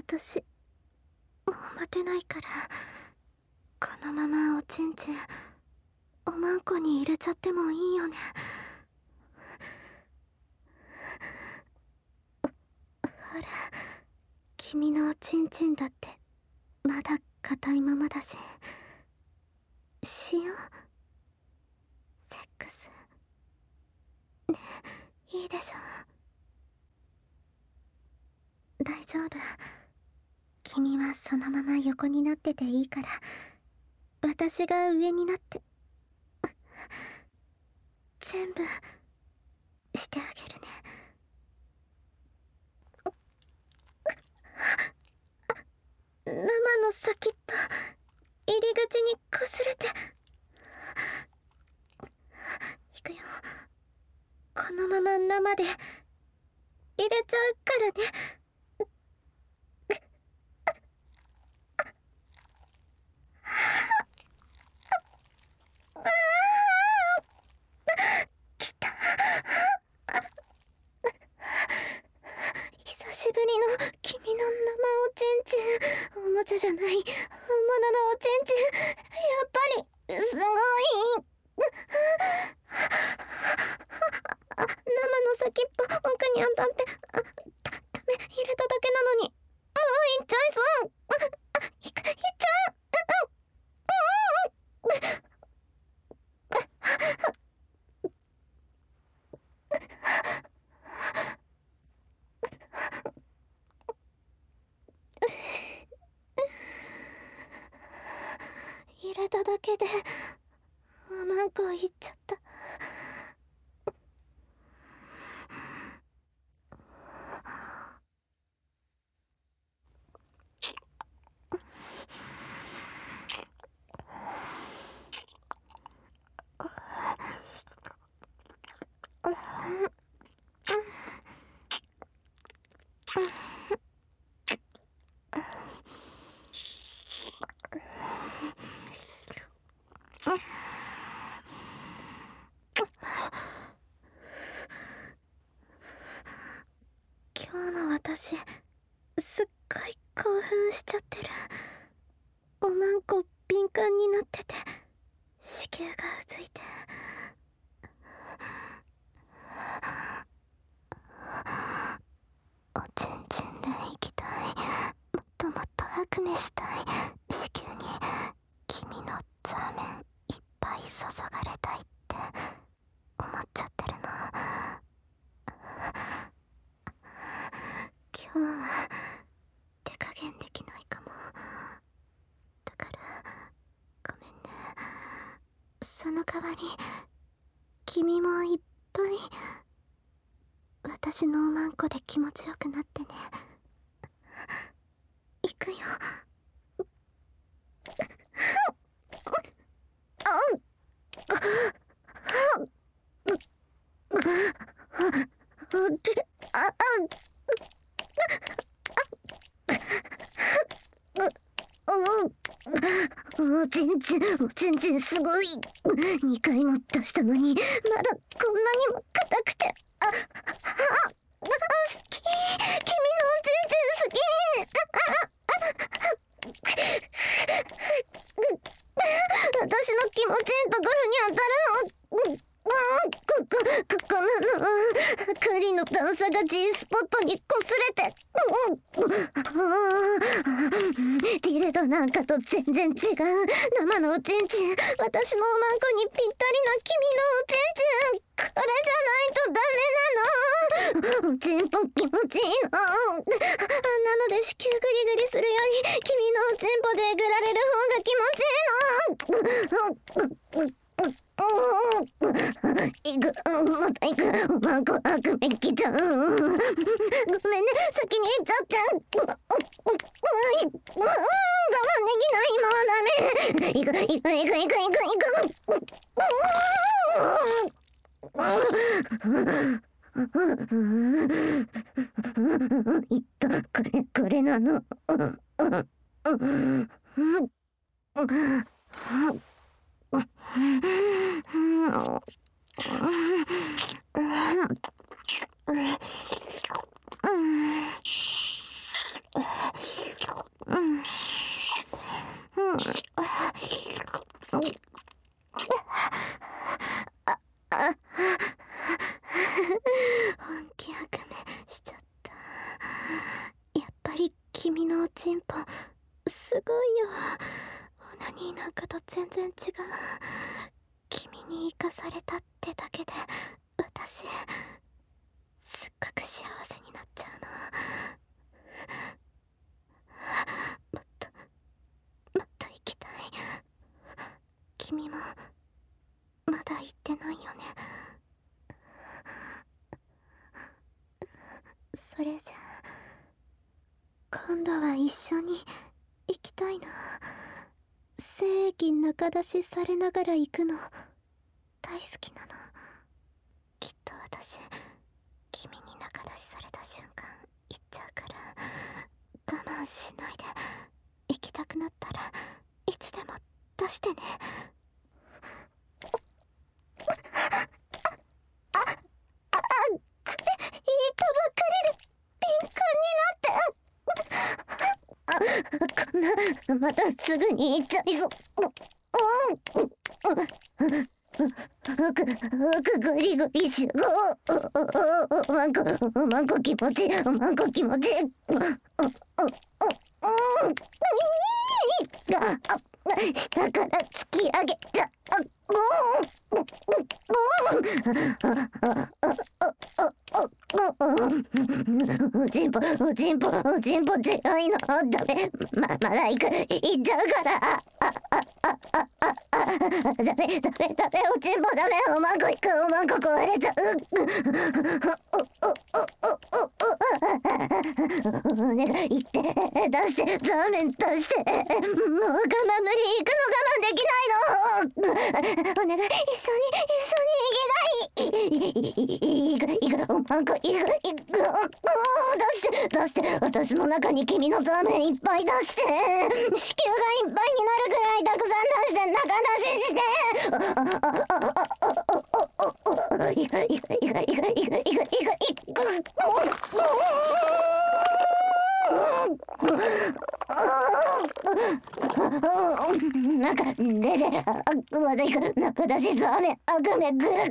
私もう待てないから、このままおちんちんおまんこに入れちゃってもいいよね。ほら、君のおちんちんだってまだ硬いままだし、しよう、セックス。ねえ、いいでしょ。大丈夫。君はそのまま横になってていいから、私が上になって全部してあげるね。生の先っぽ入り口に擦れて。いくよ。このまま生で入れちゃうからね。来た。久しぶりの君の生おちんちん。おもちゃじゃない、本物のおちんちん。やっぱりすごい。生の先っぽ奥に当たって、ダメ、入れただけなのにもういっちゃいそう。いっちゃう。入れただけでおまんこいっちゃった。今日の私、すっごい興奮しちゃってる。おまんこ敏感になってて、子宮がうずいて。おちんちんで行きたい。もっともっと悪夢したい。子宮に君のザーメンいっぱい注がれたいって思っちゃってるの。今日は手加減できないかも。だからごめんね。その代わり君もいっぱい私のおまんこで気持ちよくなってね。いくよ。おちんちん、おちんちんすごい。2回も出したのにまだこんなにも硬くて。好き。君のおちんちん好き。私の気持ちいいところに当たるの。ここなの。針の段差が G スポットに擦れて。ディレドなんかと全然違う生のおちんちん。私のおまんこにぴったりな君のおちんちん。これじゃないとダメなの。おちんぽ気持ちいいの。なので子宮グリグリするより君のおちんぽでえぐられる方が気持ちいいの。いく、またいく。おまんこ悪夢来ちゃう。ごめんね、先に行っちゃって。我慢できない、もうダメ。いく。いった、これなの。 本気悪夢しちゃった。やっぱり君のおちんぽすごいよ。オナニーなんかと全然違う。君に生かされたってだけで私すっごく幸せになっちゃうの。もっともっと行きたい。君もまだ行ってないよね。それじゃあ今度は一緒に行きたいな。精液中出しされながら行くの大好きなの。きっと私君に中出しされた瞬間行っちゃうから、我慢しないで。行きたくなったらいつでも出してね。いいとばっかりで敏感になって。こんなまたすぐに行っちゃいそう。グリグリしマンコ気持ちいい。マンコ気持ちいい。下から突き上げちゃおちんぽ強いの。ダメ。まだ行っちゃうから。ダメ、おちんぽダメ。おまんこ壊れちゃう。お願い行って、出して、ザーメン出して。もう無理、行くの我慢できないの。お願い、一緒に行きたい。行く、おまんこ、行く。出して、私の中に君のザーメンいっぱい出して。子宮がいっぱいになるぐらいたくさん出して、中出しして。中まだ行く。中出しザーメン悪夢ぐる。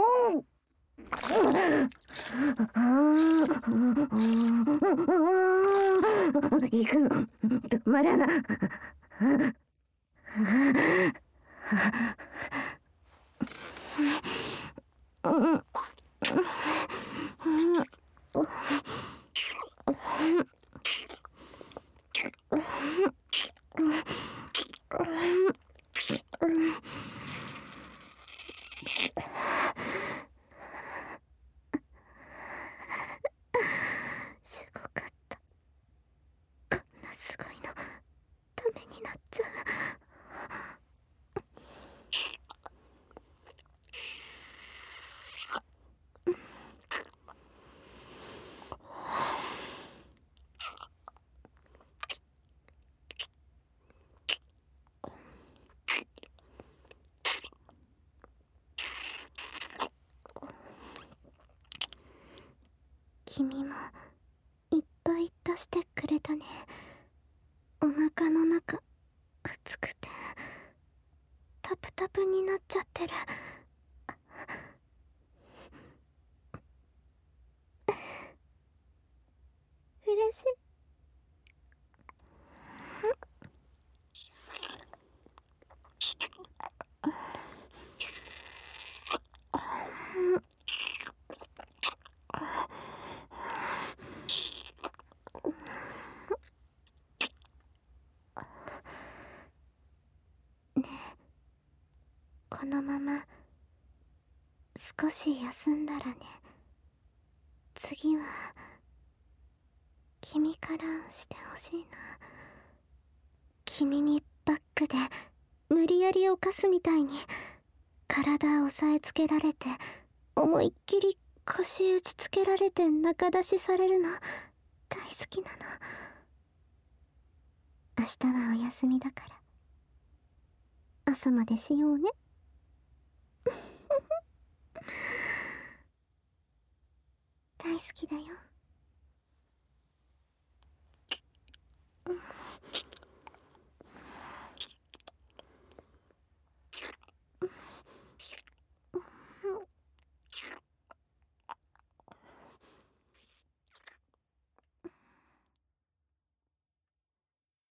行くの止まらな。すごかった。こんなすごいのダメになっちゃう。君もいっぱい出してくれたね。お腹の中熱くてタプタプになっちゃってる。嬉しい。このまま少し休んだらね。次は君からしてほしいな。君にバックで無理やり犯すみたいに体を押さえつけられて思いっきり腰打ちつけられて中出しされるの大好きなの。明日はお休みだから朝までしようね。